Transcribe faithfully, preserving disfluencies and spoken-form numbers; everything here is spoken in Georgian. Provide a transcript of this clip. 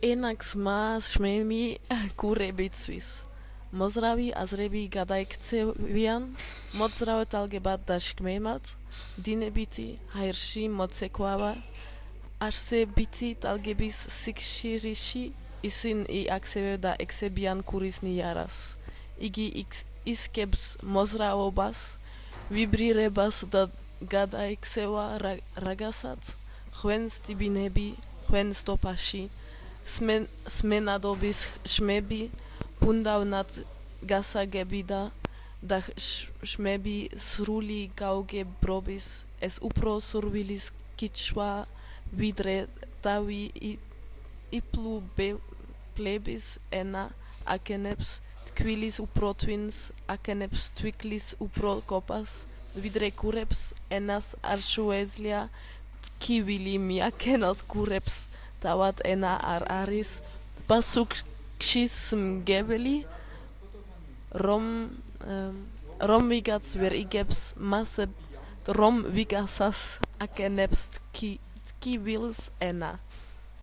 ენას მას შმემი გურებიცვის მოზრავი აზრები გადაიქცევიან მოძრავად ალგებად და შკმემად დინებითი ჰაერში მოცეკვავა არსებითი ტალგების სიხშირეში ისინი აქცევენ და ექცევიან ქურის ნიარას იგი ისკებს მოზრაობას ვიბრირებას და გადაიქცევა რაღაცად ხვენს ტიბინები ხვენს ტოფაში სმენადობის შმები ბუნდავნად გასაგები და და შმები სრული გაუგებრობის ეს უფრო სურვილის კიჩვა ვიდრე დავი იპლუბების ენა აკენებს თქვილის უფრო twins აკენებს თვიქლის უფრო კოპას ვიდრე გურებს ენას არ შეუძლია თქივილი მიაკენოს გურებს თავად ენა არ არის პასუხშიც მგებელი რომ რომ ვიგაც ვერ იგებს მასებ რომ ვიგასას აკენებს თქივილს ენა